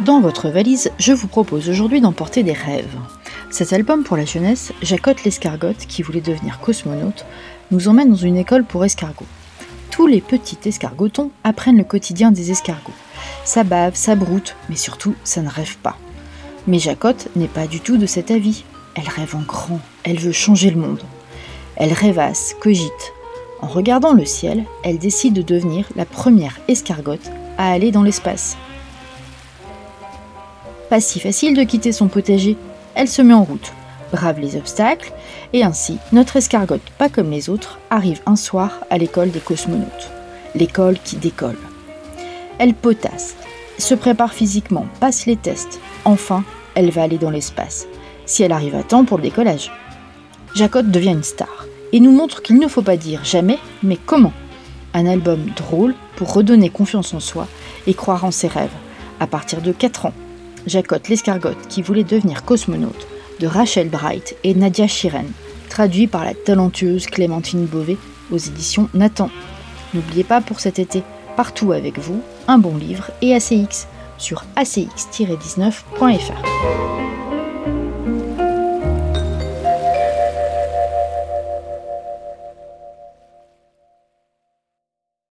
Dans votre valise, je vous propose aujourd'hui d'emporter des rêves. Cet album pour la jeunesse, Jacotte l'escargotte, qui voulait devenir cosmonaute, nous emmène dans une école pour escargots. Tous les petits escargotons apprennent le quotidien des escargots. Ça bave, ça broute, mais surtout, ça ne rêve pas. Mais Jacotte n'est pas du tout de cet avis. Elle rêve en grand, elle veut changer le monde. Elle rêvasse, cogite. En regardant le ciel, elle décide de devenir la première escargotte à aller dans l'espace. Pas si facile de quitter son potager. Elle se met en route, brave les obstacles, et ainsi, notre escargotte, pas comme les autres, arrive un soir à l'école des cosmonautes. L'école qui décolle. Elle potasse, se prépare physiquement, passe les tests. Enfin, elle va aller dans l'espace, si elle arrive à temps pour le décollage. Jacotte devient une star, et nous montre qu'il ne faut pas dire jamais, mais comment. Un album drôle pour redonner confiance en soi et croire en ses rêves, à partir de 4 ans. Jacotte l'escargotte qui voulait devenir cosmonaute, de Rachel Bright et Nadia Shiren, traduit par la talentueuse Clémentine Beauvais aux éditions Nathan. N'oubliez pas pour cet été, partout avec vous, un bon livre et ACX sur acx-19.fr.